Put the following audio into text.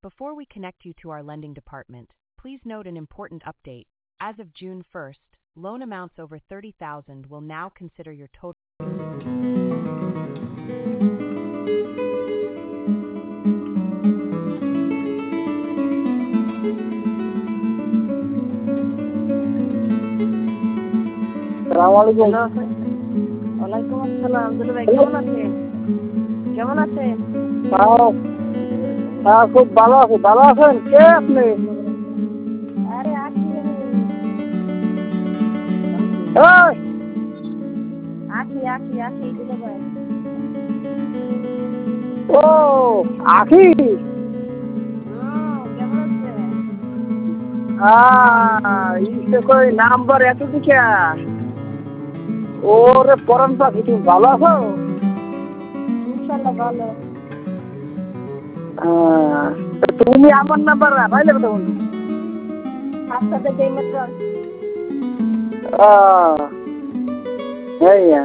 Before we connect you to our lending department, please note an important update. As of June 1st, loan amounts over 30,000 will now consider your total. আসসালামু আলাইকুম। ওয়ালাইকুম আসসালাম। দুলু ভাই কেমন আছেন? কেমন আছেন? হ্যাঁ, হ্যাঁ, খুব ভালো আছি। ভালো আছেন? কে আপনি? আরে আছি আমি। এই, আছি দুলু ভাই। ও আখি। কেমন আছেন? ইসে কই নাম্বার এত দিকে? ওরে পরান পাখি, তুমি ভালো আছো? ইনশাআল্লাহ ভালো। তা তুমি আমার নাম্বার পাইলে কথা বলছি। আপনাদের যেই মাত্র এই